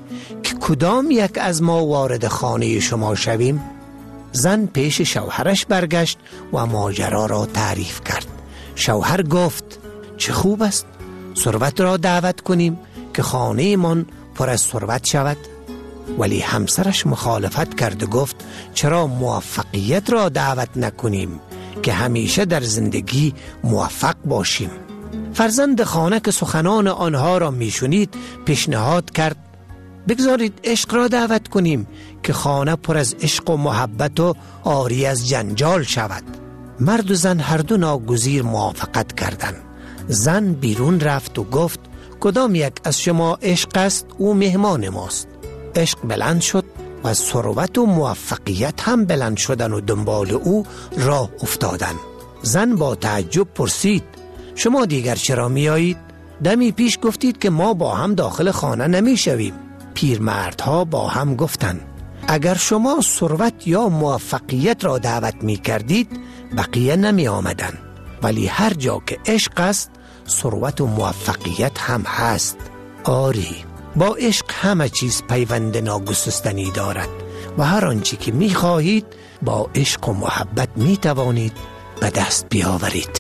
که کدام یک از ما وارد خانه شما شویم؟ زن پیش شوهرش برگشت و ماجرا را تعریف کرد. شوهر گفت چه خوب است، ثروت را دعوت کنیم که خانه من پر از ثروت شود. ولی همسرش مخالفت کرد و گفت چرا موفقیت را دعوت نکنیم که همیشه در زندگی موفق باشیم. فرزند خانه که سخنان آنها را میشنید پیشنهاد کرد بگذارید عشق را دعوت کنیم که خانه پر از عشق و محبت و عاری از جنجال شود. مرد و زن هر دو ناگزیر موافقت کردند. زن بیرون رفت و گفت کدام یک از شما عشق است او مهمان ماست. عشق بلند شد و ثروت و موفقیت هم بلند شدن و دنبال او راه افتادن. زن با تعجب پرسید شما دیگر چرا می آیید؟ دمی پیش گفتید که ما با هم داخل خانه نمی شویم. پیرمردها با هم گفتند اگر شما ثروت یا موفقیت را دعوت می کردید بقیه نمی آمدن، ولی هر جا که عشق است ثروت و موفقیت هم هست. آری، با عشق همه چیز پیوند ناگسستنی دارد و هر آنچه که می خواهید با عشق و محبت می توانید به دست بیاورید.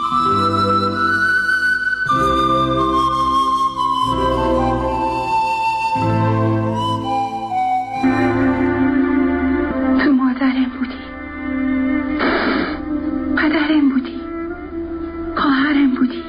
تو مادرم بودی، پدرم بودی، خواهرم بودی،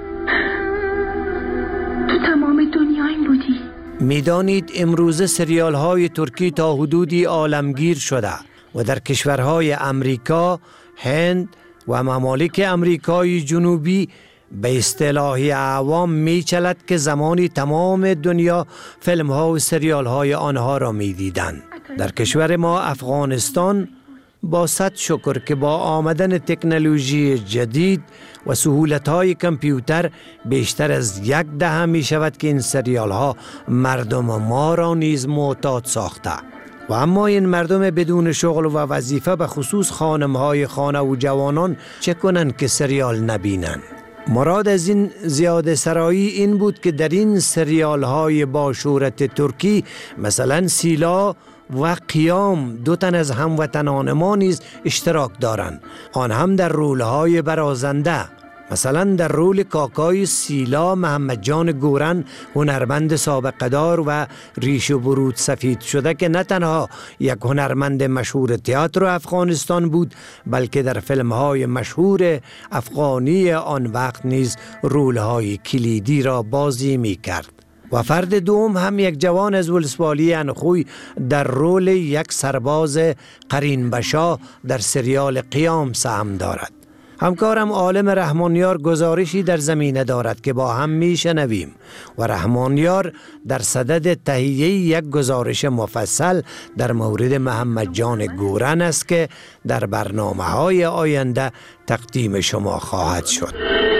تو تمام دنیایم بودی. میدانید امروزه سریال های ترکی تا حدودی عالمگیر شده و در کشورهای امریکا، هند و ممالک امریکای جنوبی به اصطلاح عوام می چلد که زمانی تمام دنیا فیلم ها و سریال های آنها را می دیدن. در کشور ما افغانستان با صد شکر که با آمدن تکنولوژی جدید و سهولت های کامپیوتر بیشتر از 10 می شود که این سریال ها مردم ما را نیز معتاد ساخته. و اما این مردم بدون شغل و وظیفه به خصوص خانم های خانه و جوانان چه کنند که سریال نبینند؟ مراد از این زیاده سرایی این بود که در این سریال های با شهرت ترکی مثلا سیلا و قیام 2 تن از هموطنان ما نیز اشتراک دارند، آن هم در رول‌های برازنده. مثلا در رول کاکای سیلا محمد جان گورن، هنرمند سابقه دار و ریش و برود سفید شده که نه تنها یک هنرمند مشهور تئاتر افغانستان بود بلکه در فیلم‌های مشهور افغانی آن وقت نیز رول‌های کلیدی را بازی می‌کرد. و فرد دوم هم یک جوان از ولسوالی انخوی در رول یک سرباز قرین بشا در سریال قیام سهم دارد. همکارم عالم رحمانیار گزارشی در زمینه دارد که با هم میشنویم و رحمانیار در صدد تهیه یک گزارش مفصل در مورد محمد جان گورن است که در برنامه‌های آینده تقدیم شما خواهد شد.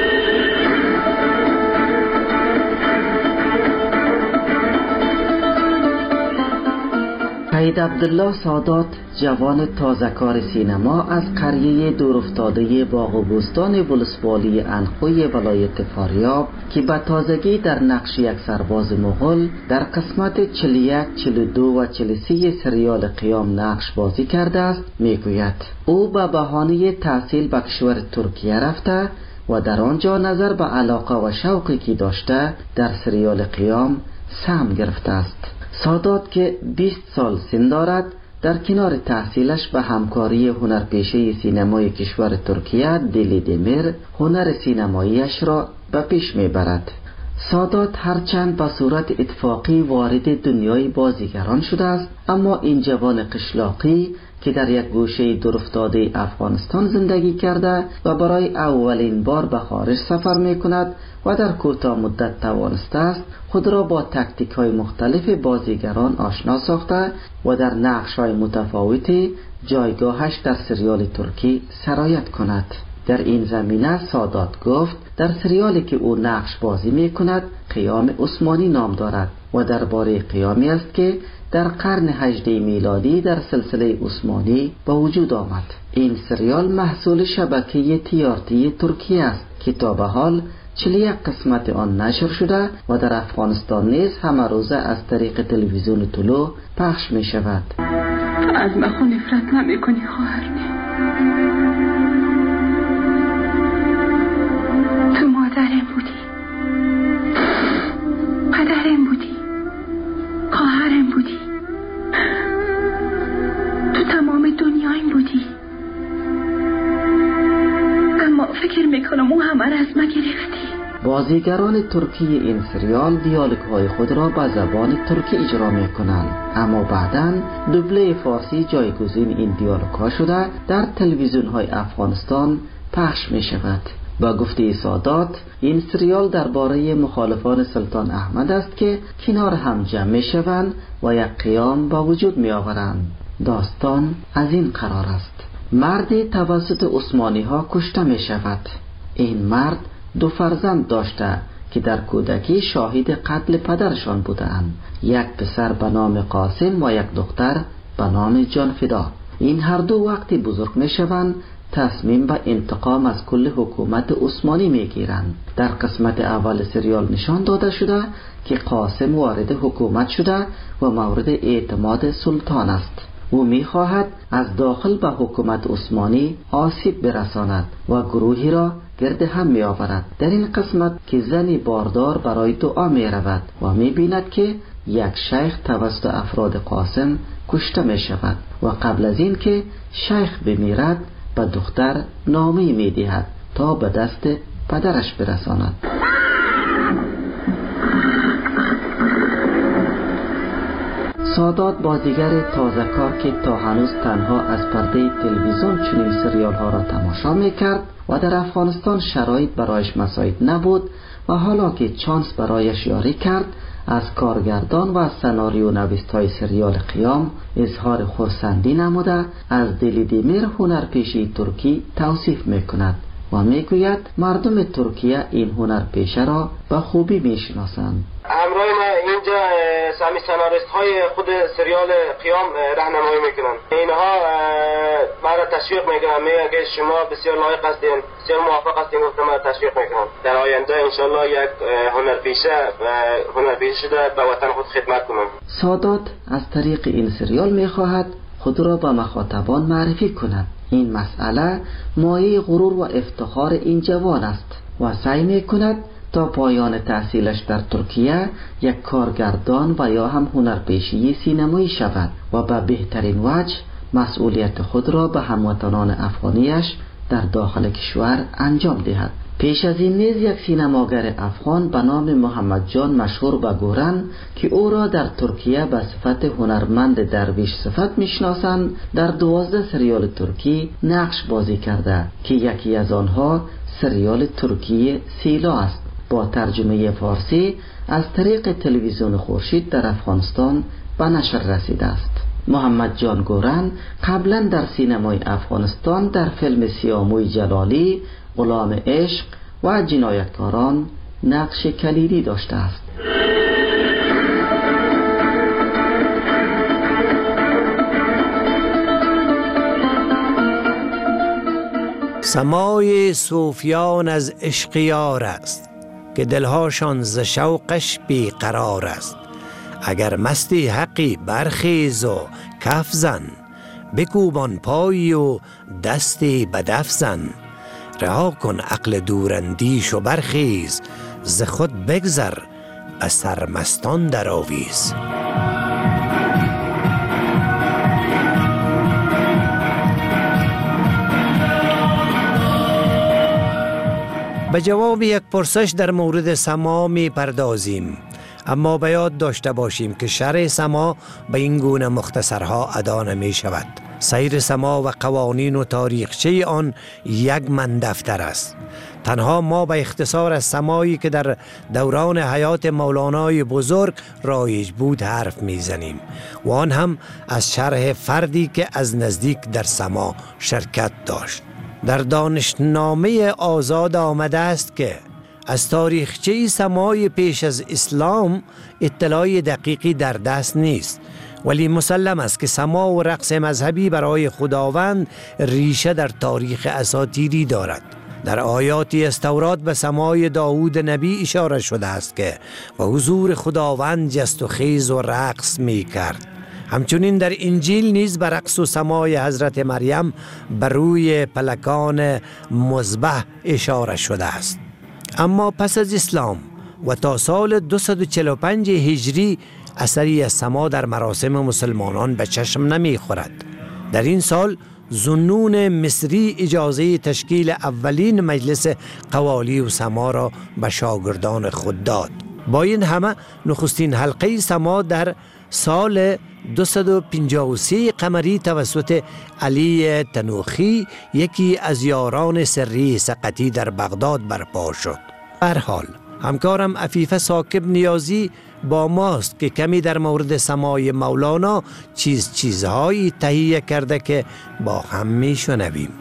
سید عبدالله سادات، جوان تازه‌کار سینما از قریه دورافتاده باغ و بستان ولسوالی انخوی ولایت فاریاب که به تازگی در نقش یک سرباز مغول در قسمت 41، 42 و 43 سریال قیام نقش بازی کرده است، میگوید او به بهانه تحصیل به کشور ترکیه رفته و در آنجا نظر به علاقه و شوقی که داشته در سریال قیام سهم گرفته است. سادات که 20 سال سن دارد در کنار تحصیلش به همکاری هنرپیشه سینمای کشور ترکیه دیلی دمیر هنر سینماییش را به پیش میبرد. سادات هرچند به صورت اتفاقی وارد دنیای بازیگران شده است، اما این جوان قشلاقی که در یک گوشه دورافتاده افغانستان زندگی کرده و برای اولین بار به خارج سفر می کند و در کوتاه مدت توانسته است خود را با تکتیک های مختلف بازیگران آشنا ساخته و در نقش های متفاوتی جایگاهش در سریال ترکی سرایت کند. در این زمینه سادات گفت در سریالی که او نقش بازی می کند قیام عثمانی نام دارد و درباره قیامی است که در قرن 18 میلادی در سلسله عثمانی به وجود آمد. این سریال محصول شبکه TRT ترکیه است که تا به حال 41 قسمت آن نشر شده و در افغانستان نیز همه روزه از طریق تلویزیون طلوع پخش می شود. از من خود نفرت نمی کنی خواهر؟ تو مادرم بودی، پدرم بودی، خواهرم بودی، تو تمام دنیایم بودی. اما فکر میکنم اون همه را از من گرفتی. بازیگران ترکی این سریال دیالوگ های خود را به زبان ترکی اجرا می کنند، اما بعداً دوبله فارسی جایگزین این دیالوگ ها شده در تلویزیون های افغانستان پخش می شود. با گفته سادات این سریال درباره مخالفان سلطان احمد است که کنار هم جمع می شوند و یک قیام با وجود می آورند. داستان از این قرار است: مردی توسط عثمانی ها کشته می شود. این مرد 2 فرزند داشته که در کودکی شاهد قتل پدرشان بودند، یک پسر به نام قاسم و یک دختر به نام جانفدا. این هر دو وقتی بزرگ می شوند تصمیم به انتقام از کل حکومت عثمانی می گیرند. در قسمت اول سریال نشان داده شده که قاسم وارد حکومت شده و مورد اعتماد سلطان است. او می خواهد از داخل به حکومت عثمانی آسیب برساند و گروهی را گرد هم می آورد. در این قسمت که زنی باردار برای دعا می رود و می بیند که یک شیخ توسط افراد قاسم کشته می شود و قبل از این که شیخ بمیرد به دختر نامه می دهد تا به دست پدرش برساند. سادات بازیگر تازه کار که تا هنوز تنها از پرده تلویزیون چنین سریال ها را تماشا می کرد و در افغانستان شرایط برایش مساعد نبود و حالا که چانس برایش یاری کرد از کارگردان و سناریو نویس های سریال قیام اظهار خرسندی نموده از دلیدیمیر هنرپیشه ترکی توصیف می کند و می گوید مردم ترکیه این هنرپیشه را به خوبی می شناسند. همراه ما اینجا سامی سناریست های خود سریال قیام راهنمایی میکنن. اینها ما را تشویق میکنن، میگن که شما بسیار لایق هستین، بسیار موفق هستین، گفتم ما را تشویق میکنن. در آینده انشالله یک هنرپیشه شده به وطن خود خدمت کنم. سادات از طریق این سریال میخواهد خود را به مخاطبان معرفی کند. این مسئله مایه غرور و افتخار این جوان است و سعی میکند تا پایان تحصیلش در ترکیه یک کارگردان و یا هم هنرپیشه سینمایی شود و به بهترین وجه مسئولیت خود را به هموطنان افغانیش در داخل کشور انجام دهد. پیش از این نیز یک سینماگر افغان به نام محمد جان مشهور به گورن که او را در ترکیه به صفت هنرمند درویش صفت میشناسند در 12 سریال ترکی نقش بازی کرده که یکی از آنها سریال ترکی سیلا است. با ترجمه فارسی از طریق تلویزیون خورشید در افغانستان به نشر رسیده است. محمد جان گورن قبلا در سینمای افغانستان در فیلم سیاموی جلالی، غلام عشق و جنایتکاران نقش کلیدی داشته است. سمای صوفیان از اشقیار است که دلهاشان ز شوقش بیقرار است. اگر مستی حقی برخیز و کف زن، بکوبان پایی و دستی بدف زن. رها کن عقل دوراندیش و برخیز، ز خود بگذر به سرمستان در آویز. به جواب یک پرسش در مورد سما می پردازیم، اما به یاد داشته باشیم که شرح سما به این گونه مختصرها ادا نمی شود. سیر سما و قوانین و تاریخچه آن یک من دفتر است. تنها ما به اختصار از سمایی که در دوران حیات مولانای بزرگ رایج بود حرف میزنیم و آن هم از شرح فردی که از نزدیک در سما شرکت داشت. در دانشنامه آزاد آمده است که از تاریخچه سمای پیش از اسلام اطلاع دقیقی در دست نیست، ولی مسلم است که سما و رقص مذهبی برای خداوند ریشه در تاریخ اساطیری دارد. در آیاتی از تورات به سمای داوود نبی اشاره شده است که و حضور خداوند جست و خیز و رقص می کرد. همچنین در انجیل نیز به رقص و سمای حضرت مریم بر روی پلکان مذبح اشاره شده است. اما پس از اسلام و تا سال 245 هجری اثری از سما در مراسم مسلمانان به چشم نمی خورد. در این سال ذوالنون مصری اجازه تشکیل اولین مجلس قوالی و سما را به شاگردان خود داد. با این همه نخستین حلقه سما در سال 253 قمری توسط علی تنوخی یکی از یاران سری سقطی در بغداد برپا شد. هر حال همکارم عفیفه ثاقب نیازی با ماست که کمی در مورد سمای مولانا چیزهایی تهیه کرده که با هم می شنویم.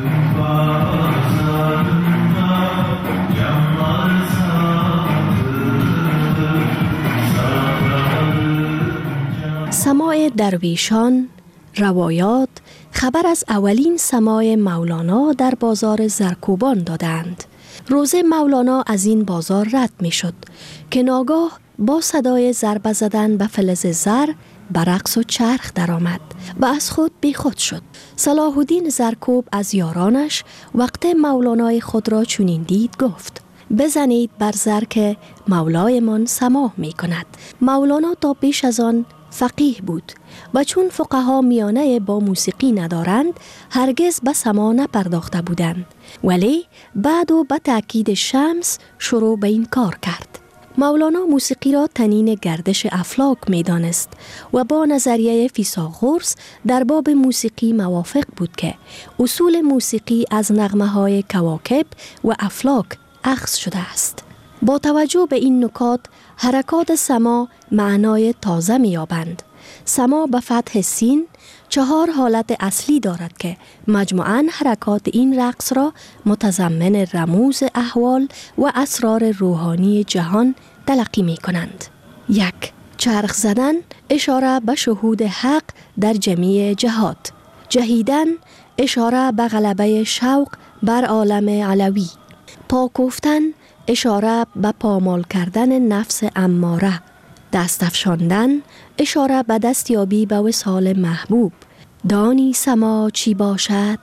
سماع درویشان، روایات خبر از اولین سماع مولانا در بازار زرکوبان دادند. روز مولانا از این بازار رد می شد که ناگاه با صدای ضربه زدن به فلز زر به رقص و چرخ درآمد و از خود بی خود شد. صلاح الدین زرکوب از یارانش وقت مولانای خود را چنین دید گفت: بزنید بر زر که مولایمان سماع می کند. مولانا تا پیش از آن فقیه بود و چون فقها میانه با موسیقی ندارند هرگز به سماع نپرداخته بودند، ولی بعد و به تأکید شمس شروع به این کار کرد. مولانا موسیقی را طنین گردش افلاک می دانست و با نظریه فیثاغورس در باب موسیقی موافق بود که اصول موسیقی از نغمه های کواکب و افلاک اخذ شده است. با توجه به این نکات حرکات سما معنای تازه می یابند. سما به فتح سین 4 حالت اصلی دارد که مجموعاً حرکات این رقص را متضمن رموز احوال و اسرار روحانی جهان تلقی می کنند. 1. چرخ زدن اشاره به شهود حق در جمیع جهات. جهیدن اشاره به غلبه شوق بر عالم علوی. پا گفتن اشاره به پامال کردن نفس اماره. دست افشاندن اشاره به دستیابی به وصال محبوب. دانی سما چی باشد؟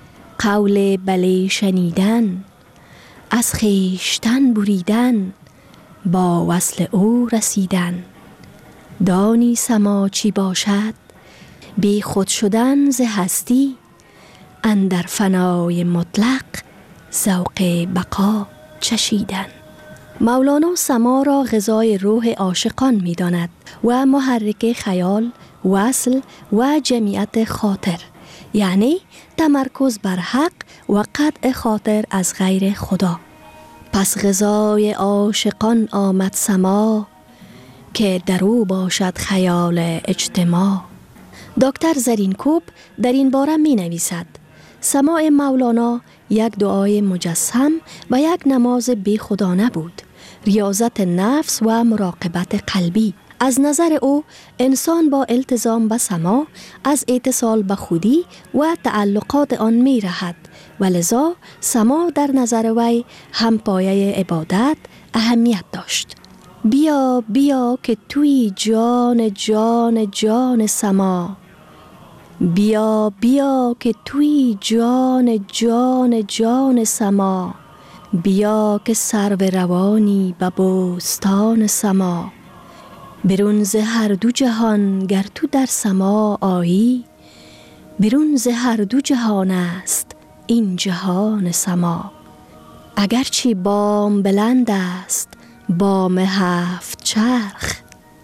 قول بله شنیدن، از خویشتن بریدن، با وصل او رسیدن. دانی سما چی باشد؟ بی خود شدن ز هستی، اندر فنای مطلق ذوق بقا چشیدن. مولانا سما را غذای روح عاشقان می داند و محرک خیال، وصل و جمعیت خاطر، یعنی تمرکز بر حق و قطع خاطر از غیر خدا. پس غذای عاشقان آمد سما، که در او باشد خیال اجتماع. دکتر زرینکوب در این باره می نویسد: سماع مولانا یک دعای مجسم و یک نماز بی خودانه بود، ریاضت نفس و مراقبت قلبی. از نظر او انسان با التزام به سماع از اتصال به خودی و تعلقات آن می رهد و لذا سماع در نظر وی هم پایه عبادت اهمیت داشت. بیا بیا که توی جان جان جان سماع، بیا بیا که توی جان جان جان سماع، بیا که سرو روانی به بستان سماع. برون ز هر دو جهان گر تو در سماع آیی، برون ز هر دو جهان است این جهان سماع. اگرچه بام بلند است بام 7 چرخ،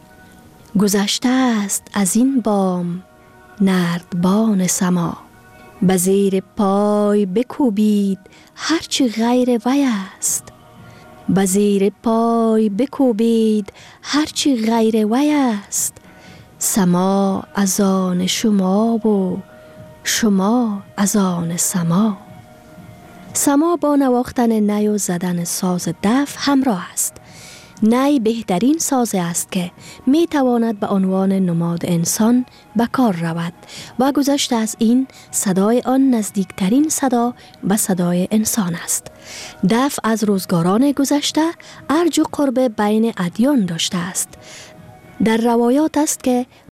گذشته است از این بام نردبان سماع. به زیر پای بکوبید هرچی غیر وی است، به زیر پای بکوبید هرچی غیر وی است. سماع از آن شما و شما از آن سماع. سماع با نواختن نی و زدن ساز دف همراه است. نی بهترین ساز است که می تواند به عنوان نماد انسان به کار رود و گذشته از این صدای آن نزدیکترین صدا به صدای انسان است. دف از روزگاران گذشته ارج و قرب بین ادیان داشته است. در روایات است که